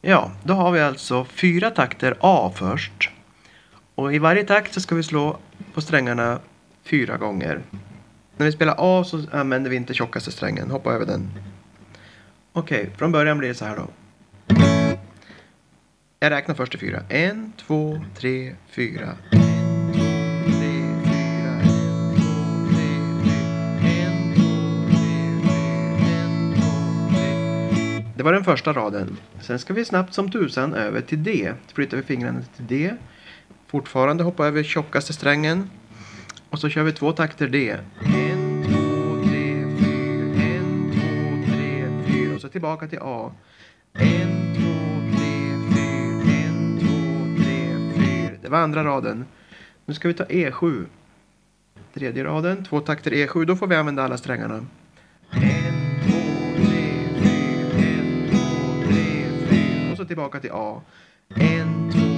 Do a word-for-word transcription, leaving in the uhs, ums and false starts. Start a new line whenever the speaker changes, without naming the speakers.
Ja, då har vi alltså fyra takter A först. Och i varje takt så ska vi slå på strängarna fyra gånger. När vi spelar A så använder vi inte tjockaste strängen. Hoppa över den. Okej, okay, från början blir det så här då. Jag räknar först till fyra. En, två, tre, fyra. Det var den första raden. Sen ska vi snabbt som tusan över till D. Flyttar vi fingrarna till D. Fortfarande hoppa över tjockaste strängen. Och så kör vi två takter D. En, två, tre, fyra. En, två, tre, fyra. Och så tillbaka till A. En, två, tre, fyra. En, två, tre, fyra. Det var andra raden. Nu ska vi ta E sju. Tredje raden. Två takter E sju. Då får vi använda alla strängarna. En, två, tre, fyra. En, två, tre, fyra. Och så tillbaka till A. En, två,